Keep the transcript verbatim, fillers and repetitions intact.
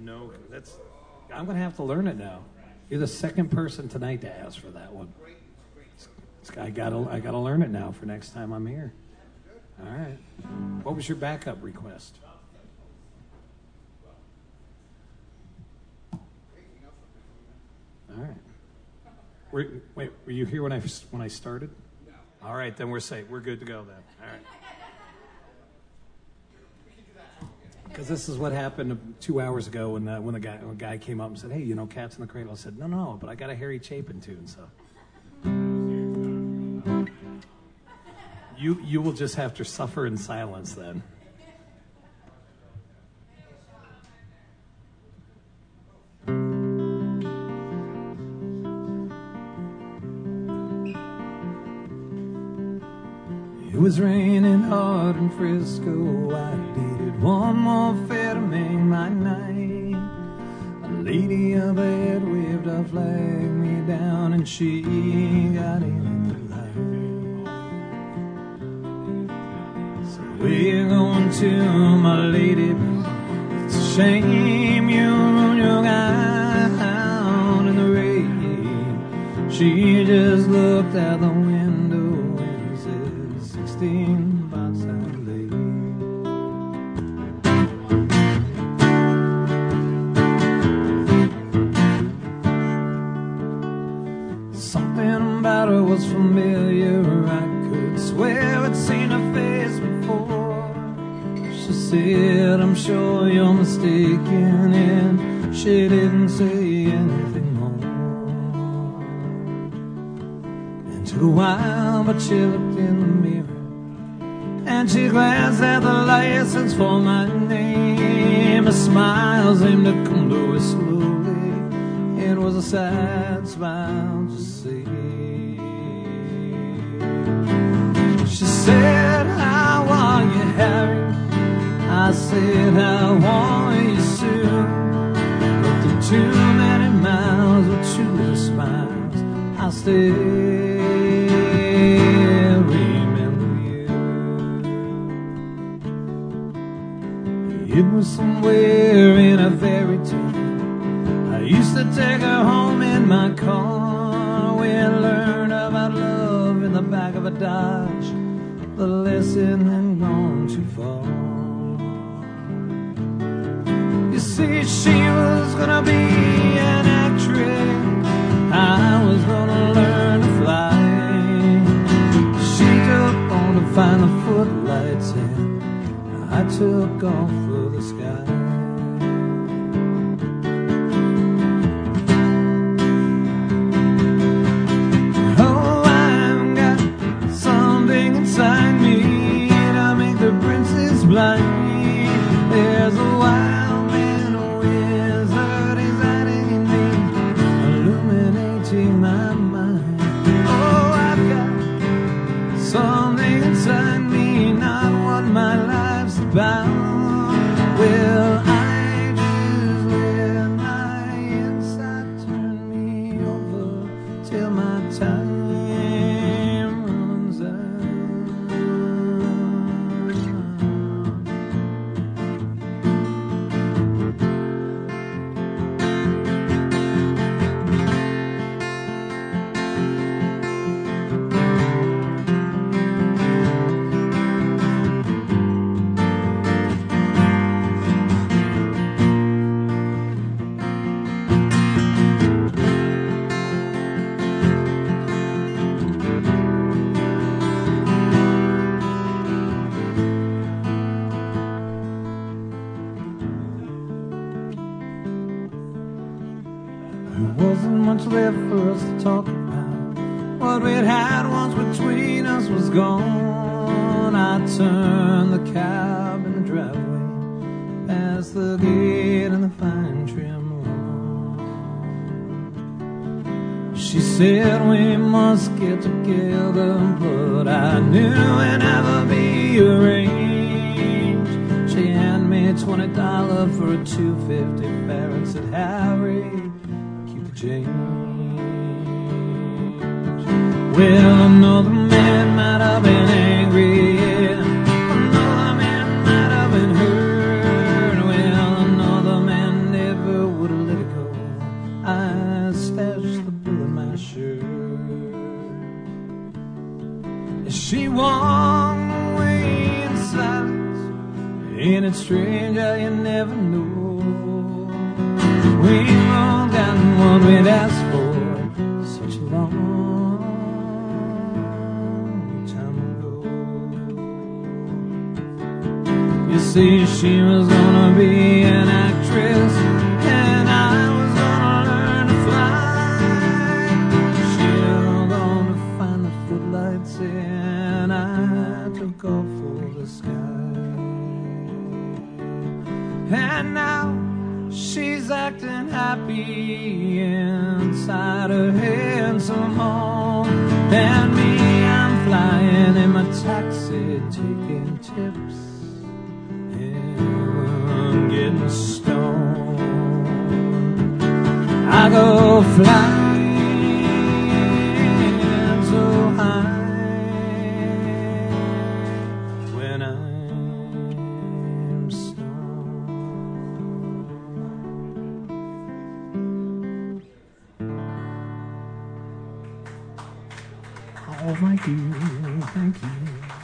No, that's. I'm going to have to learn it now. You're the second person tonight to ask for that one. It's, I gotta, I gotta learn it now for next time I'm here. All right. What was your backup request? All right. Were, wait, were you here when I when I started? No. All right, then we're safe. We're good to go then. All right. Because this is what happened two hours ago when the, when the guy when a guy came up and said, "Hey, you know, Cats in the Cradle." I said, "No, no, but I got a Harry Chapin tune, so." You you will just have to suffer in silence then. It was raining hard in Frisco. I needed one more fair to make my night. A lady up ahead waved a flag me down, and she got in the light. So we're going to my lady. It's a shame you ruined your gown in the rain. She just looked out the window and said, sixteen bucks out late. Something about her was familiar. I could swear I'd seen her face before. She said, I'm sure you're mistaken, and she didn't say anything more. It took a while, but she looked in the mirror and she glanced at the license for my name. A smile seemed to come to her slowly. It was a sad smile to see. She said, how are you, Harry? I said, how are you, Sue? But through too many miles with two little smiles, I still it was somewhere in a fairy tale. I used to take her home in my car. We learned about love in the back of a Dodge. The lesson had gone too far. You see, she was gonna be an actress. I was gonna learn to fly. She took on to find the footlights and I took off for the sky. Oh, I've got something inside me to make the princess blind. There's a wild man, a wizard, he's hiding in me, illuminating my mind. Oh, I've got something inside me, not what my life's about. Well, I just let my inside turn me over till my time runs out. There wasn't much left for us to talk about. What we'd had once between us was gone. I turned the cab in the driveway, past the gate and the fine trim lawn. She said we must get together, but I knew it'd never be arranged. She handed me twenty dollars for a two fifty fare and said, Harry, change. Well, another man might have been angry, yeah. Another man might have been hurt. Well, another man never Ain't it strange how you never know? We've all gotten what we'd asked for such a long time ago. You see, she was gonna be an actress, and I was gonna learn to fly. She was gonna find the footlights, and I took off for the sky. And now she's acting happy inside her handsome home, and me, I'm flying in my taxi, taking tips and getting stoned. I go flying so high when I'm stoned. Oh, thank you, thank you.